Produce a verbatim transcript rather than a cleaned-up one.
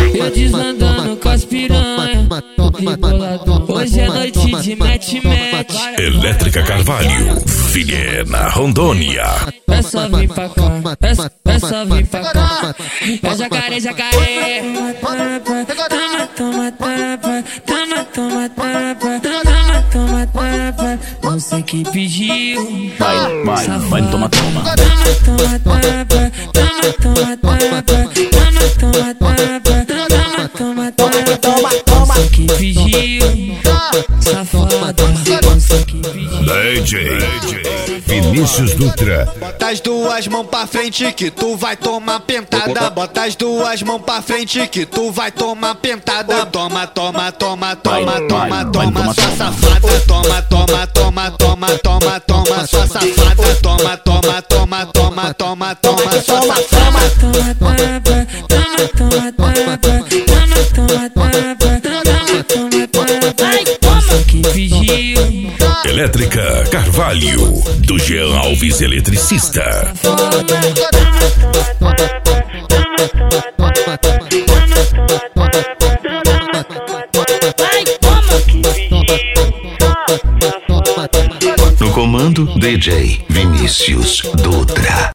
Eu desandando com as piranha, rebolador. Hoje é noite de mete-mete. Elétrica Carvalho, Vilhena, Rondônia. É só vir pra cá, é, é só vir pra cá. É jacaré, jacaré. Toma, toma, tapa. Toma, toma, tapa. Toma, toma, tapa. Você que pediu. Vai, vai, vai, toma, toma. Toma, toma, tapa. Toma, toma, tapa. Toma, toma, tapa. Toma, toma, tapa. Toma, toma. Você que pediu. Safada, você que pediu. D J Vinícius Dutra. Bota as duas mãos pra frente que tu vai tomar pentada. Bota as duas mãos pra frente que tu vai tomar pentada. Toma, toma, toma, toma, toma, toma, sua safada. Toma, toma, toma, toma, toma, toma, sua safada. Toma, toma, toma, toma, toma, toma, sua safada. Toma, tapa, toma, toma, tapa. Toma, toma, tapa. Toma, toma, tapa. Você que pediu. Elétrica Carvalho, do Jean Alves Eletricista. No comando, D J Vinícius Dutra.